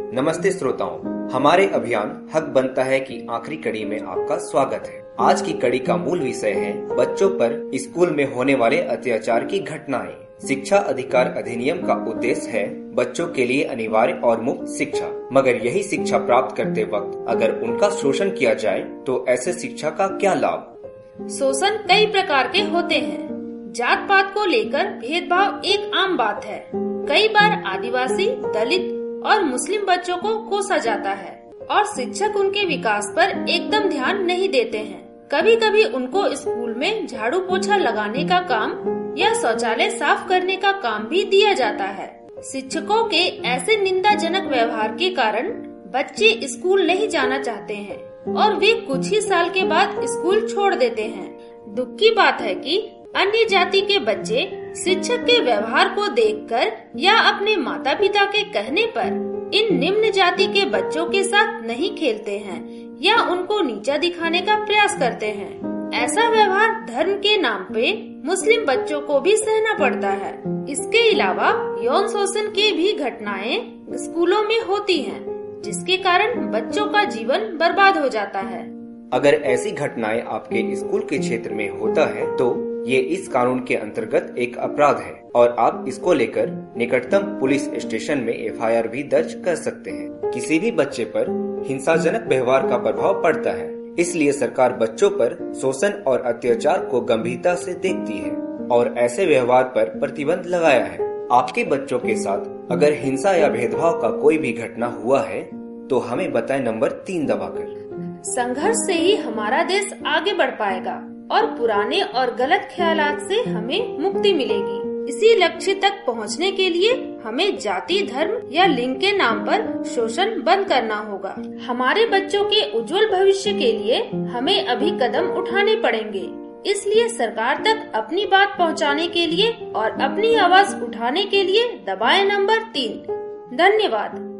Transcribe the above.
नमस्ते श्रोताओं, हमारे अभियान हक बनता है की आखिरी कड़ी में आपका स्वागत है। आज की कड़ी का मूल विषय है बच्चों पर स्कूल में होने वाले अत्याचार की घटनाएं। शिक्षा अधिकार अधिनियम का उद्देश्य है बच्चों के लिए अनिवार्य और मुफ्त शिक्षा, मगर यही शिक्षा प्राप्त करते वक्त अगर उनका शोषण किया जाए तो ऐसे शिक्षा का क्या लाभ? शोषण कई प्रकार के होते हैं। जात पात को लेकर भेदभाव एक आम बात है। कई बार आदिवासी, दलित और मुस्लिम बच्चों को कोसा जाता है और शिक्षक उनके विकास पर एकदम ध्यान नहीं देते हैं। कभी कभी उनको स्कूल में झाड़ू पोछा लगाने का काम या शौचालय साफ करने का काम भी दिया जाता है। शिक्षकों के ऐसे निंदाजनक व्यवहार के कारण बच्चे स्कूल नहीं जाना चाहते हैं और वे कुछ ही साल के बाद स्कूल छोड़ देते हैं। दुख की बात है कि अन्य जाति के बच्चे शिक्षक के व्यवहार को देखकर या अपने माता पिता के कहने पर इन निम्न जाति के बच्चों के साथ नहीं खेलते हैं या उनको नीचा दिखाने का प्रयास करते हैं। ऐसा व्यवहार धर्म के नाम पे मुस्लिम बच्चों को भी सहना पड़ता है। इसके अलावा यौन शोषण की भी घटनाएं स्कूलों में होती हैं, जिसके कारण बच्चों का जीवन बर्बाद हो जाता है। अगर ऐसी घटनाएं आपके स्कूल के क्षेत्र में होता है तो ये इस कानून के अंतर्गत एक अपराध है और आप इसको लेकर निकटतम पुलिस स्टेशन में एफआईआर भी दर्ज कर सकते हैं। किसी भी बच्चे पर हिंसाजनक व्यवहार का प्रभाव पड़ता है, इसलिए सरकार बच्चों पर शोषण और अत्याचार को गंभीरता से देखती है और ऐसे व्यवहार पर प्रतिबंध लगाया है। आपके बच्चों के साथ अगर हिंसा या भेदभाव का कोई भी घटना हुआ है तो हमें बताएं नंबर 3 दबाकर। संघर्ष से ही हमारा देश आगे बढ़ पाएगा और पुराने और गलत ख्यालात से हमें मुक्ति मिलेगी। इसी लक्ष्य तक पहुंचने के लिए हमें जाति, धर्म या लिंग के नाम पर शोषण बंद करना होगा। हमारे बच्चों के उज्जवल भविष्य के लिए हमें अभी कदम उठाने पड़ेंगे। इसलिए सरकार तक अपनी बात पहुंचाने के लिए और अपनी आवाज उठाने के लिए दबाएं नंबर 3। धन्यवाद।